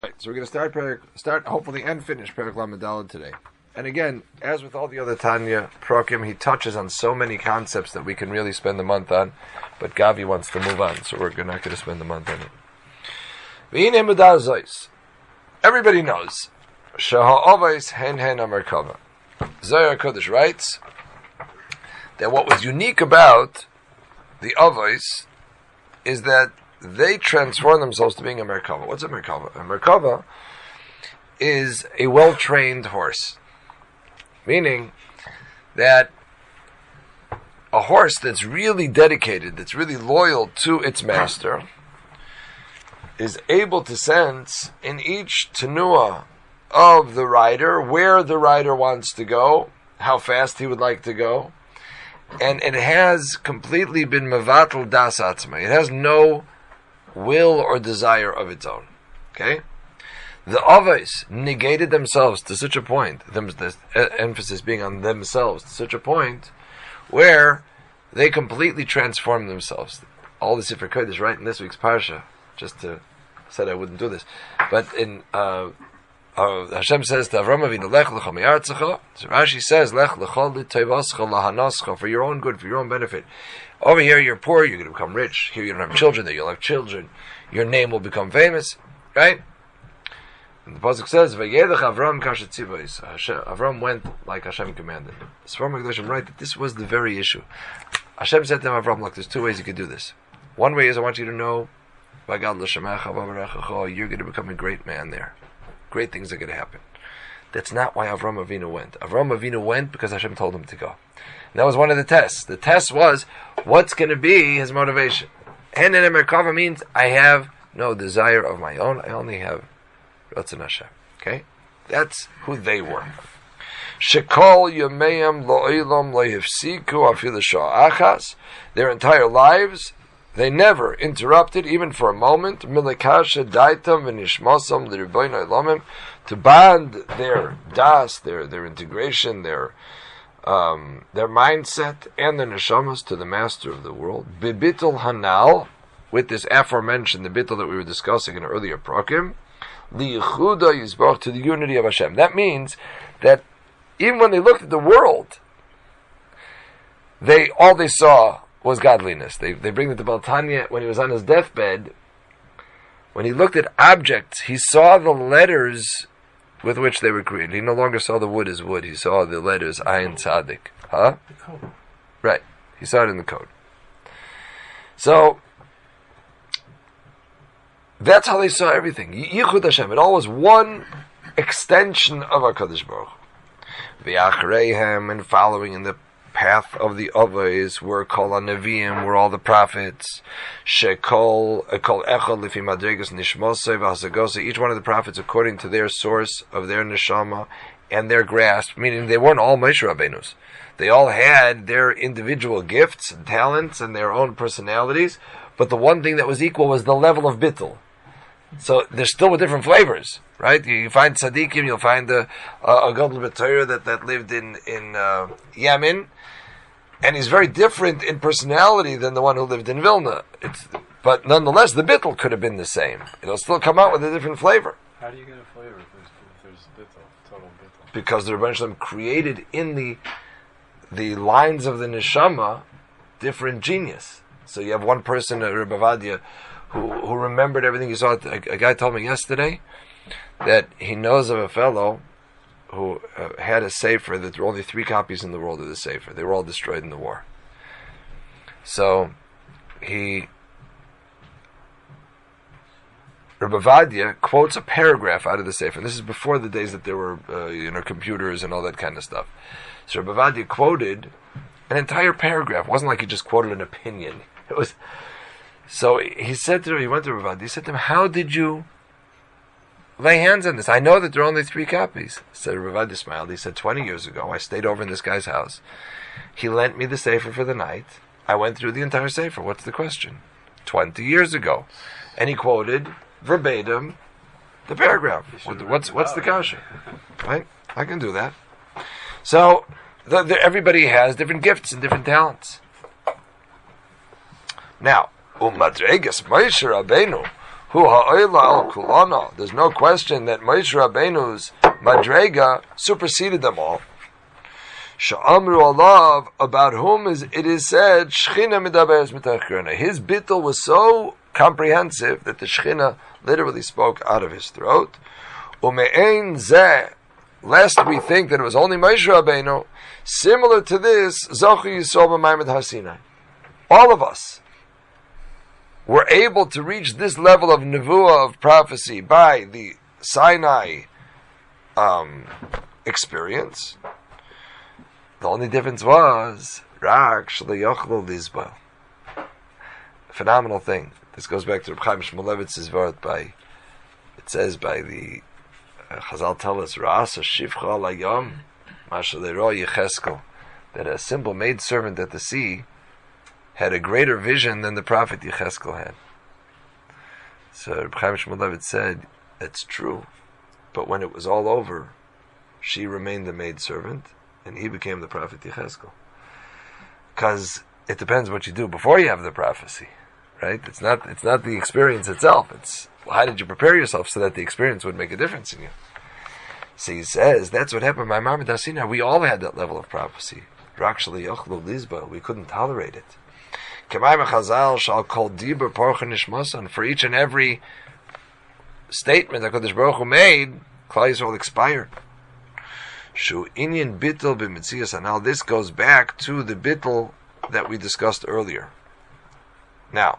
Right, so we're going to start hopefully and finish Perek Lamed today. And again, as with all the other Tanya Prokim, he touches on so many concepts that we can really spend the month on, but Gavi wants to move on, so we're not going to spend the month on it. Everybody knows Shaha'avais hen Merkava. Zohar Kodesh writes that what was unique about the Avais is that they transform themselves to being a Merkava. What's a Merkava? A Merkava is a well-trained horse. Meaning that a horse that's really dedicated, that's really loyal to its master, is able to sense in each tenuah of the rider where the rider wants to go, how fast he would like to go, and it has completely been mevatel das atzma. It has no will or desire of its own. Okay? The Avos negated themselves to such a point, the emphasis being on themselves, to such a point where they completely transformed themselves. All the Sefer Kodesh right in this week's Parsha, just to said I wouldn't do this, but in Hashem says to Avram Avinu, Lech lecha mi'artzecha. So Rashi says, Lech lecha l'toivascha lahanascha, for your own good, for your own benefit. Over here you're poor, you're going to become rich. Here you don't have children, there you'll have children. Your name will become famous, right? And the pasuk says, Vayelech Avram kashet tzivos. Avram went like Hashem commanded. Sfarim HaKadoshim write that this was the very issue. Hashem said to Avram, look, there's two ways you could do this. One way is I want you to know, by God, you're going to become a great man there. Great things are going to happen. That's not why Avram Avinu went. Avram Avinu went because Hashem told him to go. And that was one of the tests. The test was, what's going to be his motivation? And in Merkava means, I have no desire of my own, I only have Ratzon Hashem. Okay? That's who they were. Shekol Yameim Lo'ilam Lo'yifsiku Afilu Sha'achas. Their entire lives, they never interrupted, even for a moment, Milikasha Daitam V'nishmasam L'Ribono Olamim, to bond their das, their integration, their mindset, and their neshamas to the master of the world. Bibitul Hanal, with this aforementioned, the bittul that we were discussing in earlier prokim, Li'yichuda Yizbach, to the unity of Hashem. That means that even when they looked at the world, all they saw was godliness. They bring the Baal Tanya, when he was on his deathbed, when he looked at objects, he saw the letters with which they were created. He no longer saw the wood as wood. He saw the letters Ayin Tzaddik. Huh? The code. Right. He saw it in the code. So, that's how they saw everything. Yichud Hashem. It all was one extension of HaKadosh Baruch Hu. V'yachreihem, and following in the path of the Avos were Kol HaNeviim, were all the prophets. Shekol Kol Echad Lifi Madregas Nishmosei V'Hasagosei, each one of the prophets according to their source of their neshama and their grasp, meaning they weren't all Moshe Rabbeinus. They all had their individual gifts and talents and their own personalities, but the one thing that was equal was the level of bittul. So they're still with different flavors, right? You find tzaddikim, you'll find a Gadol B'Torah that lived in Yemen, and he's very different in personality than the one who lived in Vilna. But nonetheless, the bittul could have been the same. It'll still come out with a different flavor. How do you get a flavor if there's bittul, total bittul? Because the Rebbeinu Shalom created in the lines of the neshama different genius. So you have one person, Rebbe Vadia, who remembered everything he saw. A guy told me yesterday that he knows of a fellow who had a sefer that there were only 3 copies in the world of the sefer. They were all destroyed in the war. So Rebbe Vadia quotes a paragraph out of the sefer. And this is before the days that there were computers and all that kind of stuff. So Rebbe Vadia quoted an entire paragraph. It wasn't like he just quoted an opinion. It was. So he said to him, he went to Rebbe Vadia, he said to him, how did you lay hands on this? I know that there are only 3 copies. So Rebbe Vadia smiled. He said, 20 years ago, I stayed over in this guy's house. He lent me the sefer for the night. I went through the entire sefer. What's the question? 20 years ago. And he quoted verbatim the paragraph. What's the kasha? Right? I can do that. So everybody has different gifts and different talents. Now, Umadregas Moshe Rabbeinu, Hu ha'oila al kulana. There's no question that Moshe Rabbeinu's madrega superseded them all. Sha'amru alav, about whom it is said, Shechina midaberes mitachirna. His bittul was so comprehensive that the Shechina literally spoke out of his throat. Ume'ein zeh, lest we think that it was only Moshe Rabbeinu, similar to this, Zochu Yisrael b'Maimed HaSinai. All of us were able to reach this level of nevuah, of prophecy, by the Sinai experience. The only difference was Rak Shleyochlo Lizbal. Phenomenal thing. This goes back to Reb Chaim Shmulevitz's word by. It says by the Chazal tell us Ra'asa Shivcha Layom Masha Le'ro Yecheskel, that a simple maidservant at the sea had a greater vision than the prophet Yecheskel had. So Reb Chaim Shmulevitz said, it's true, but when it was all over, she remained the maidservant, and he became the prophet Yecheskel. Because it depends what you do before you have the prophecy, right? It's not the experience itself. It's how did you prepare yourself so that the experience would make a difference in you. So he says that's what happened by Maimed HaSinai. We all had that level of prophecy. We couldn't tolerate it. For each and every statement that Kodesh Baruch Hu made, Klal Yisrael expired. And now this goes back to the bittul that we discussed earlier. Now,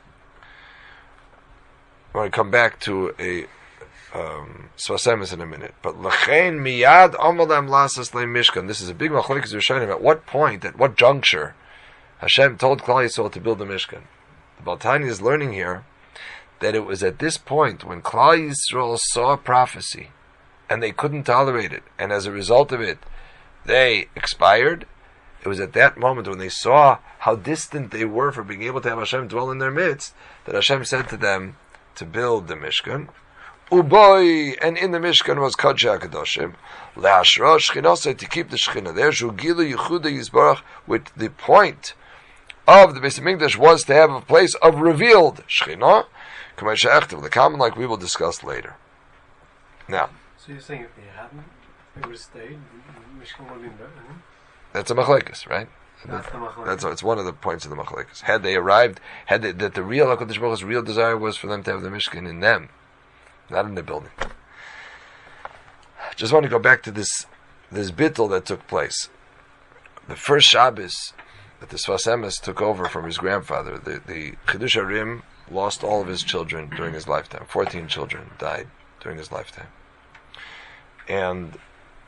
I want to come back to a Sfas Emes in a minute. But l'chein miyad amalem lasas le'mishkan. This is a big machlokes Rishonim. At what point, at what juncture, Hashem told Klal Yisrael to build the Mishkan? The Baal Tanya is learning here that it was at this point when Klal Yisrael saw prophecy and they couldn't tolerate it, and as a result of it, they expired. It was at that moment when they saw how distant they were from being able to have Hashem dwell in their midst, that Hashem said to them to build the Mishkan. Uboy, and in the Mishkan was Kodshei HaKadoshim, Le'ashra Shechinasei, to keep the Shechina there, Shugilu Yechuda Yisbarach, with the point of the Beis HaMikdash was to have a place of revealed Shechina, K'may she'echtiv, the common like we will discuss later. Now, so you're saying if they hadn't, they would have stayed, Mishkan would have been better, huh? That's a machlekes, right? That's the machlekes. It's one of the points of the machlekes. Had they arrived, that the real HaKadosh Baruch Hu's real desire was for them to have the Mishkan in them, not in the building. Just want to go back to this bittul that took place. The first Shabbos that the Sfas Emes took over from his grandfather, the Chidush Harim lost all of his children during his lifetime. 14 children died during his lifetime. And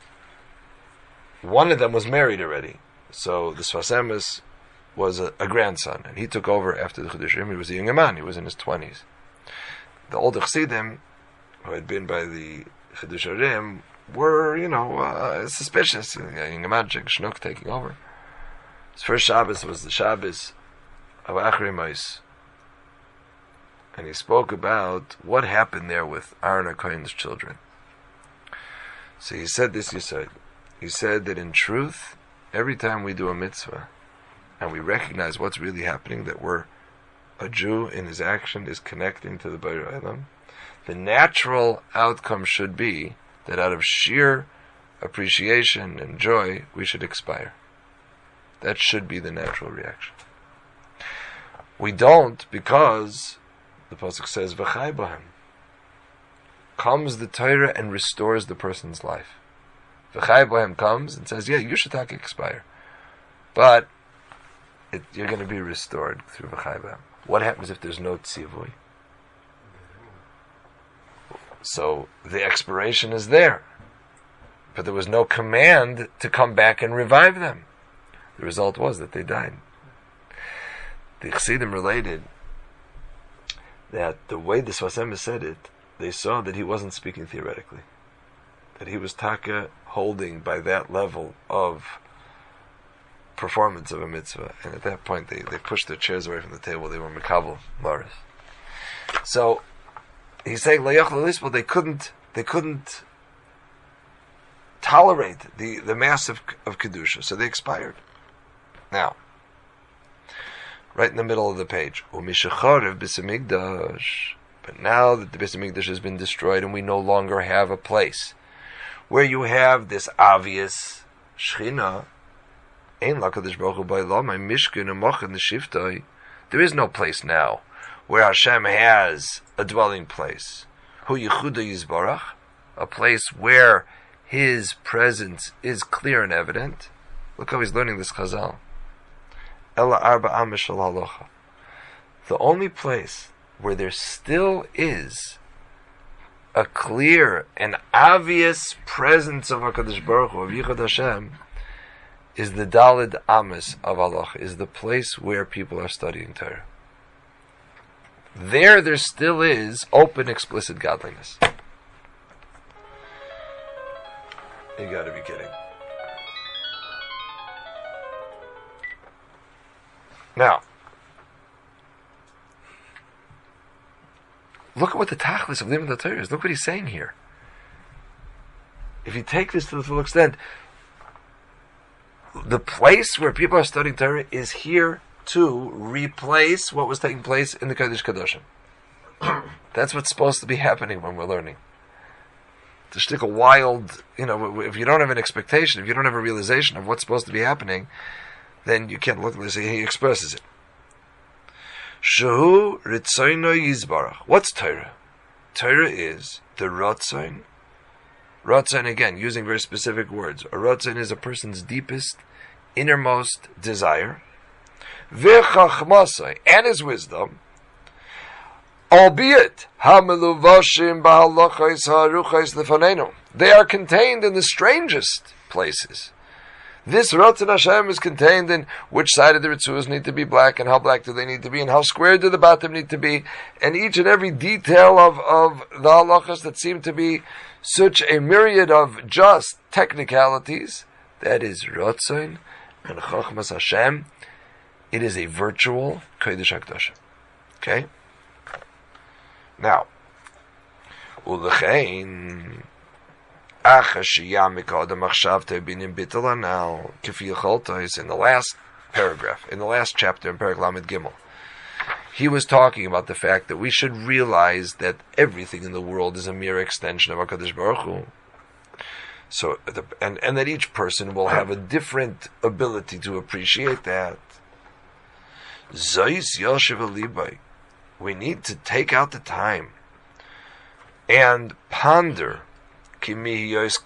one of them was married already. So the Sfas Emes was a grandson, and he took over after the Chidush Harim. He was a young man, he was in his 20s. The older Chassidim, who had been by the Chidush Harim, were, suspicious. A young man, Shnuk, taking over. His first Shabbos was the Shabbos of Achrei Mos. And he spoke about what happened there with Aaron HaKohen's children. So he said this, he said that in truth, every time we do a mitzvah, and we recognize what's really happening, that we're a Jew in his action is connecting to the Borei Olam, the natural outcome should be that out of sheer appreciation and joy, we should expire. That should be the natural reaction. We don't, because the pasuk says, "V'chai b'hem." Comes the Torah and restores the person's life. V'chai b'hem comes and says, "Yeah, you should expire, but you're going to be restored through v'chai b'hem." What happens if there's no tzivui? So the expiration is there, but there was no command to come back and revive them. The result was that they died. The Chassidim related that the way the Sfas Emes said it, they saw that he wasn't speaking theoretically, that he was taka holding by that level of performance of a mitzvah, and at that point they pushed their chairs away from the table. They were mekabel maris. So he's saying they couldn't tolerate the mass of kedusha, so they expired. Now, right in the middle of the page, but But now that the Beis Hamikdash has been destroyed and we no longer have a place where you have this obvious Shechina, Ein LaKadosh Baruch Hu Ba'olam, my Mishkan and Mochen the Shiftoi, there is no place now where Hashem has a dwelling place. Hu Yechuda Yizbarach, a place where His presence is clear and evident. Look how he's learning this Chazal. Ela Arba Amish Shel Halacha. The only place where there still is a clear and obvious presence of HaKadosh Baruch Hu, of Yichud Hashem, is the Daled Amis of Allah, is the place where people are studying Torah. There still is open, explicit godliness. You gotta be kidding. Now, look at what the tachlis of Limud Torah is. Look what he's saying here. If you take this to the full extent, the place where people are studying Torah is here to replace what was taking place in the Kodesh Kadoshim. That's what's supposed to be happening when we're learning. To stick a wild, if you don't have an expectation, if you don't have a realization of what's supposed to be happening, then you can't look at this. He expresses it. Shehu Ritzono Yizbarach. What's Torah? Torah is the Ratzain. Ratzain, again, using very specific words. A Ratzain is a person's deepest, innermost desire. V'chachmasai, and his wisdom. Albeit, hameluvashim b'halachais ha'aruchais lefanenu. They are contained in the strangest places. This Ratzon Hashem is contained in which side of the Ritzuas need to be black, and how black do they need to be, and how square do the Batim need to be, and each and every detail of the halachas that seem to be such a myriad of just technicalities. That is Ratzon and Chachmas Hashem. It is a virtual Kodesh HaKadoshim. Okay? Now, Ulechein now, in the last paragraph, in the last chapter in Perek Lamed Gimel, he was talking about the fact that we should realize that everything in the world is a mere extension of HaKadosh Baruch Hu. So, and that each person will have a different ability to appreciate that. We need to take out the time and ponder. I recognize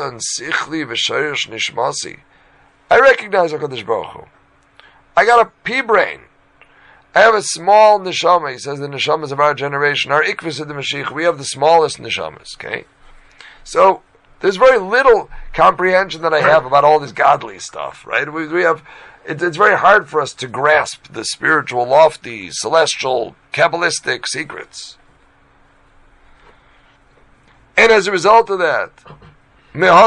HaKadosh Baruch Hu. I got a pea brain. I have a small neshama. He says the neshamas of our generation are ikvis of the Mashiach. We have the smallest neshamas. Okay, so there's very little comprehension that I have about all this godly stuff. Right? We have. It's very hard for us to grasp the spiritual, lofty, celestial, Kabbalistic secrets. And as a result of that, I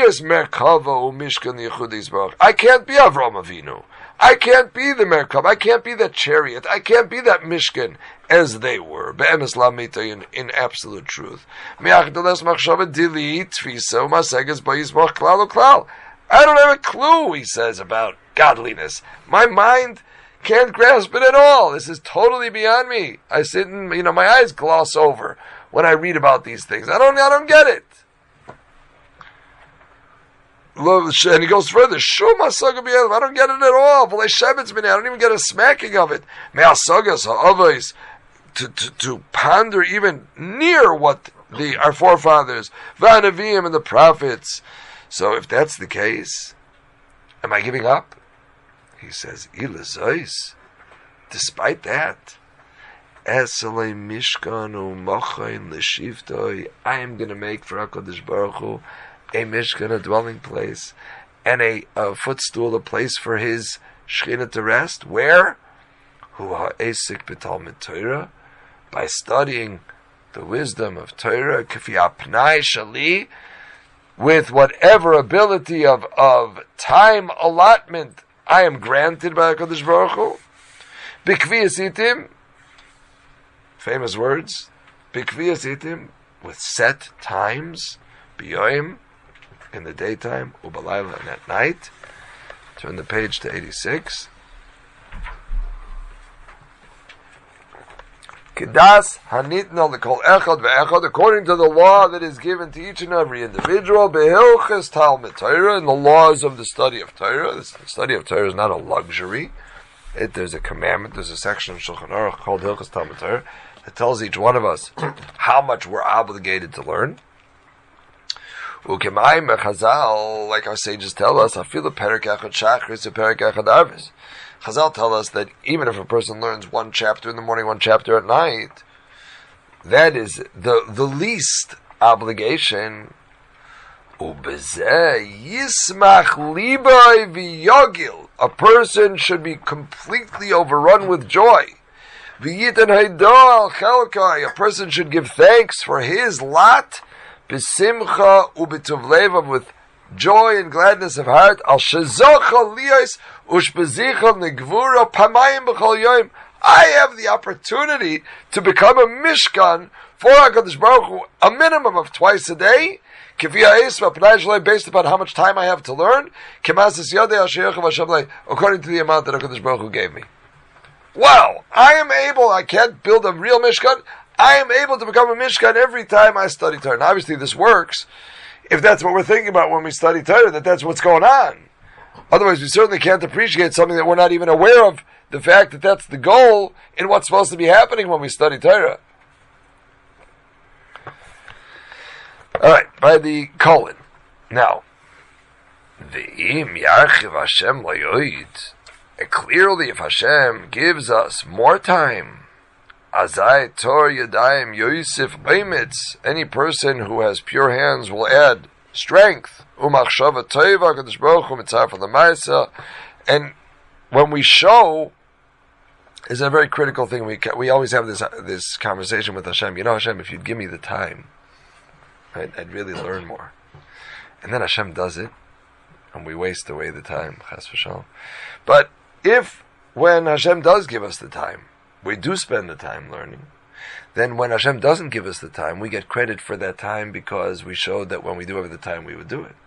can't be Avraham Avinu. I can't be the Merkava. I can't be that chariot. I can't be that Mishkan as they were. In absolute truth. I don't have a clue, he says, about godliness. My mind can't grasp it at all. This is totally beyond me. I sit and, my eyes gloss over when I read about these things. I don't get it. And he goes further. I don't get it at all. I don't even get a smacking of it. To ponder even near what our forefathers, Vanavim and the prophets. So if that's the case, am I giving up? He says, despite that, I am going to make for HaKadosh Baruch Hu a Mishkan, a dwelling place, and a footstool, a place for His Shechina to rest. Where? By studying the wisdom of Torah, with whatever ability of time allotment I am granted by HaKadosh Baruch Hu. Bikviyasitim, famous words, Bikviyasitim, with set times, Biyoim, in the daytime, Ubalayla, and at night. Turn the page to 86. Kedas hanitna l'kol echad ve'echad, according to the law that is given to each and every individual, behilchas Talmud Torah, in the laws of the study of Torah. The study of Torah is not a luxury. There's a commandment, there's a section of Shulchan Aruch called Hilchas Talmud Torah that tells each one of us how much we're obligated to learn. Ukemayim Chazal, like our sages tell us, afilu perek echad shachris perek echad arvis. Chazal tell us that even if a person learns one chapter in the morning, one chapter at night, that is the least obligation. Ubezeh yismach libay v'yogil. A person should be completely overrun with joy. V'yitan haydal chelkai. A person should give thanks for his lot. B'simcha u'b'tuv levav, with joy and gladness of heart. Al shezocha liyos ushbezicha negvura pamayim b'chol yoyim. I have the opportunity to become a mishkan for HaKadosh Baruch Hu, a minimum of twice a day, based upon how much time I have to learn, according to the amount that HaKadosh Baruch Hu gave me. Wow! I can't build a real mishkan. I am able to become a mishkan every time I study Torah. And obviously this works if that's what we're thinking about when we study Torah, that's what's going on. Otherwise, we certainly can't appreciate something that we're not even aware of, the fact that that's the goal in what's supposed to be happening when we study Torah. Alright, by the colon. Now, V'im yarchiv Hashem layoid. Clearly, if Hashem gives us more time, Azai Tor Yadayim Yosef Eimitz, any person who has pure hands will add strength. Umachshava Tova Kadosh Baruch Hu Mitzvah for the Ma'aseh. And when we show, is a very critical thing. We always have this conversation with Hashem. You know, Hashem, if you'd give me the time, right, I'd really learn more. And then Hashem does it, and we waste away the time. Chas v'shalom. But if, when Hashem does give us the time, we do spend the time learning, then when Hashem doesn't give us the time, we get credit for that time because we showed that when we do have the time, we would do it.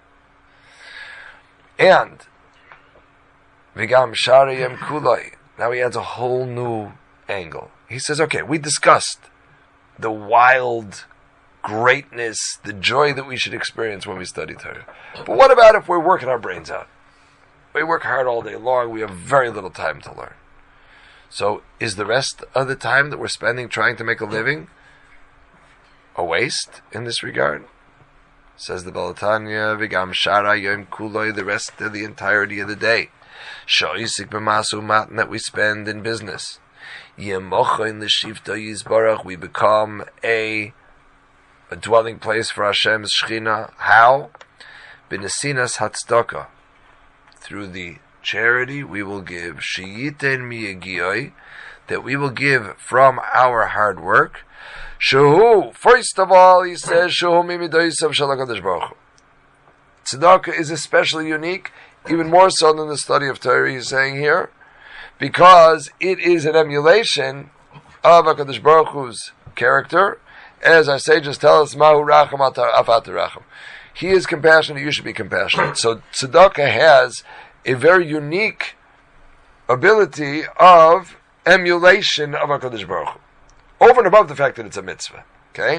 And Vigam Sharayim Kulai. Now he adds a whole new angle. He says, okay, we discussed the wild greatness, the joy that we should experience when we study Torah. But what about if we're working our brains out? We work hard all day long, we have very little time to learn. So is the rest of the time that we're spending trying to make a living a waste in this regard? Says the Balatanya, Vigam Shara Yom Kuloi, the rest of the entirety of the day. Shoisik b'masu matan, that we spend in business. Yemocha in the Shivta Yizbarach, we become a dwelling place for Hashem's Shechina. How? B'nesinas hatzdaka, through the charity we will give. Sheyiten miyagiyoi, that we will give from our hard work. Shehu, first of all, he says, Shehu mimidoisav shel HaKadosh Baruch Hu. Tzedakah is especially unique, even more so than the study of Torah, he's saying here, because it is an emulation of HaKadosh Baruch Hu's character. As our sages tell us, Mahu racham afat racham. He is compassionate, you should be compassionate. So tzedakah has a very unique ability of emulation of HaKadosh Baruch Hu, over and above the fact that it's a mitzvah. Okay?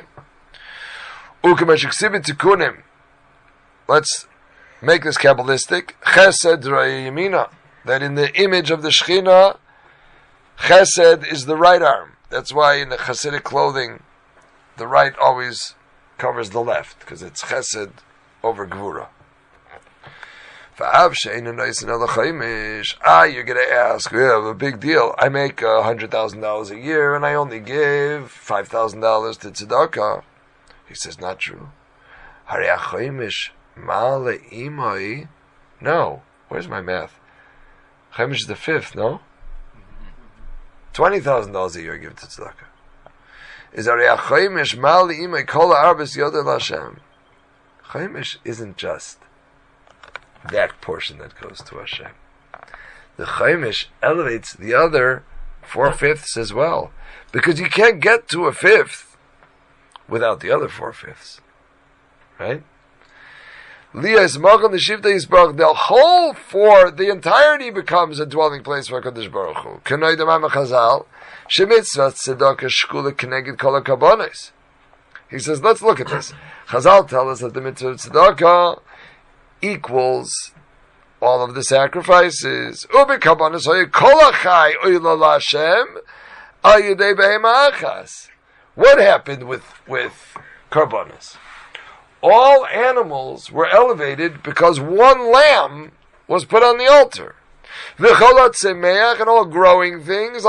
Let's make this Kabbalistic. Chesed ra'ei yamina, that in the image of the Shechina, Chesed is the right arm. That's why in the Hasidic clothing, the right always covers the left, because it's Chesed over Gvura. You're going to ask, we have a big deal. I make $100,000 a year, and I only give $5,000 to tzedakah. He says, not true. No. Where's my math? Chaimish is the fifth, no? $20,000 a year I give to tzedakah. Is Chaimish mal imay kol ha'arbis yodel Hashem. Chaimish isn't just that portion that goes to Hashem. The Chaimish elevates the other 4/5 as well, because you can't get to a fifth without the other 4/5, right? The whole for the entirety becomes a dwelling place for Kadosh Baruch Hu. He says, let's look at this. Chazal tell us that the mitzvah of tzedakah equals all of the sacrifices. What happened with karbanos? All animals were elevated because one lamb was put on the altar. And all growing things,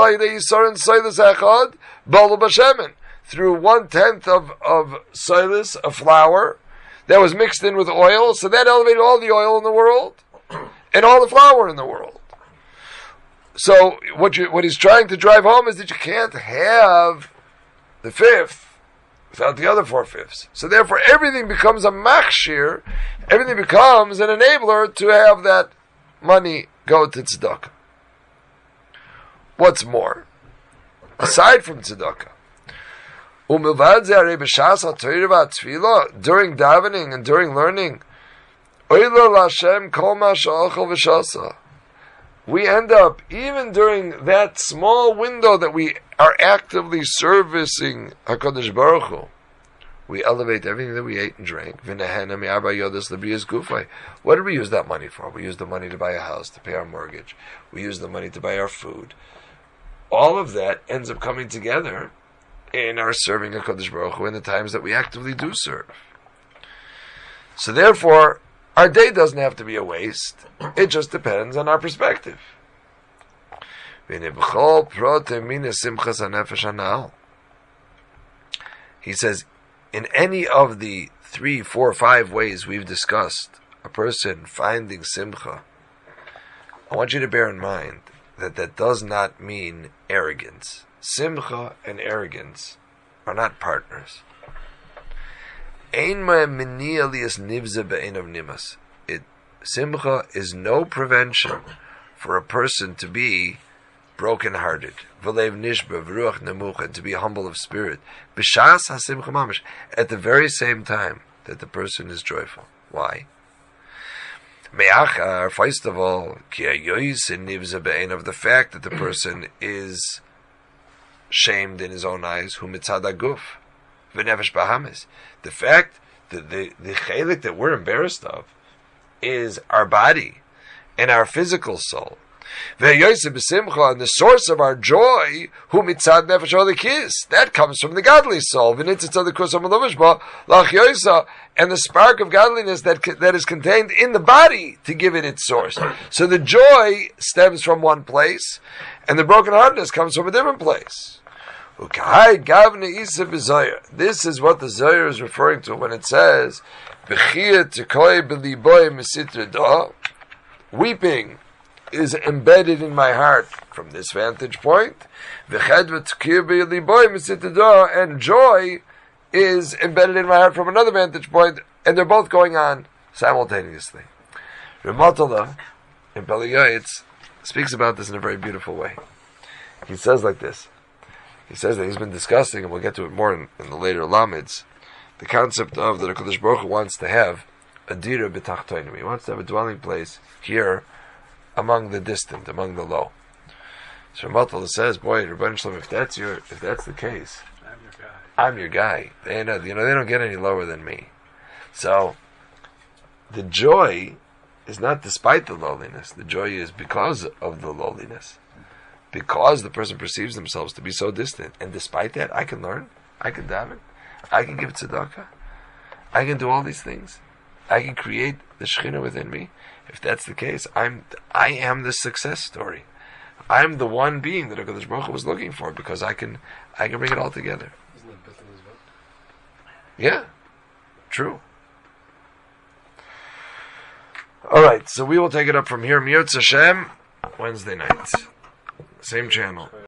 through 1/10 of silas, a flour, that was mixed in with oil, so that elevated all the oil in the world, and all the flour in the world. So, what he's trying to drive home is that you can't have the fifth without the other 4/5. So therefore, everything becomes a machshir, everything becomes an enabler to have that money go to tzedakah. What's more, aside from tzedakah, during davening and during learning, we end up, even during that small window that we are actively servicing HaKadosh Baruch Hu, we elevate everything that we ate and drank. What did we use that money for? We used the money to buy a house, to pay our mortgage. We used the money to buy our food. All of that ends up coming together in our serving HaKadosh Baruch Hu in the times that we actively do serve. So therefore, our day doesn't have to be a waste. It just depends on our perspective. He says, in any of the 3, 4, 5 ways we've discussed, a person finding simcha, I want you to bear in mind that does not mean arrogance. Simcha and arrogance are not partners. Simcha is no prevention for a person to be broken-hearted, and to be humble of spirit, at the very same time that the person is joyful. Why? First of all, of the fact that the person is shamed in his own eyes, the fact that the chelik that we're embarrassed of is our body and our physical soul. And the source of our joy, that comes from the godly soul. And the spark of godliness that is contained in the body to give it its source. So the joy stems from one place, and the brokenheartedness comes from a different place. This is what the Zohar is referring to when it says, weeping is embedded in my heart from this vantage point, and joy is embedded in my heart from another vantage point, and they're both going on simultaneously. Ramatullah in Pele Yoetz speaks about this in a very beautiful way. He says like this. He says that he's been discussing, and we'll get to it more in the later Lamids, the concept of that HaKadosh Baruch Hu wants to have a dira b'tachtonim. He wants to have a dwelling place here among the distant, among the low. So Ramatullah says, boy, Rebbeinu Shalom, if that's the case, I'm your guy. They don't get any lower than me. So the joy is not despite the lowliness. The joy is because of the lowliness. Because the person perceives themselves to be so distant. And despite that, I can learn, I can daven, I can give tzedakah, I can do all these things. I can create the Shekhinah within me. If that's the case, I am the success story. I'm the one being that HaKadosh Baruch Hu was looking for, because I can bring it all together. Isn't that better as well? Yeah, true. All right, so we will take it up from here. Miyotz Hashem, Wednesday night, same channel.